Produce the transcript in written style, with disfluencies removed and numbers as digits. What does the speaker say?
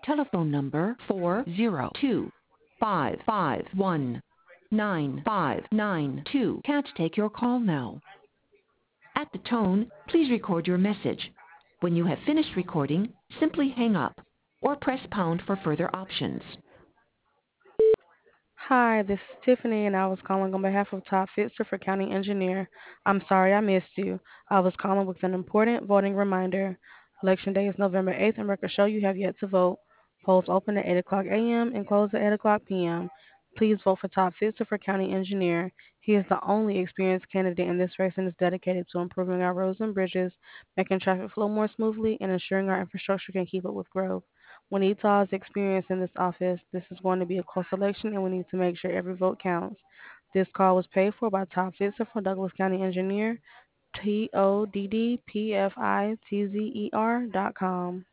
telephone number 402-551-9592. Can't take your call now. At the tone, please record your message. When you have finished recording, simply hang up or press pound for further options. Hi, this is Tiffany, and I was calling on behalf of Todd Fitzer for County Engineer. I'm sorry I missed you. I was calling with an important voting reminder. Election Day is November 8th, and records show you have yet to vote. Polls open at 8 o'clock a.m. and close at 8 o'clock p.m. Please vote for Todd Fitzer for County Engineer. He is the only experienced candidate in this race and is dedicated to improving our roads and bridges, making traffic flow more smoothly, and ensuring our infrastructure can keep up with growth. We need Todd's experience in this office. This is going to be a close election, and we need to make sure every vote counts. This call was paid for by Todd Fitzer for Douglas County Engineer, TODDPFITZER.com.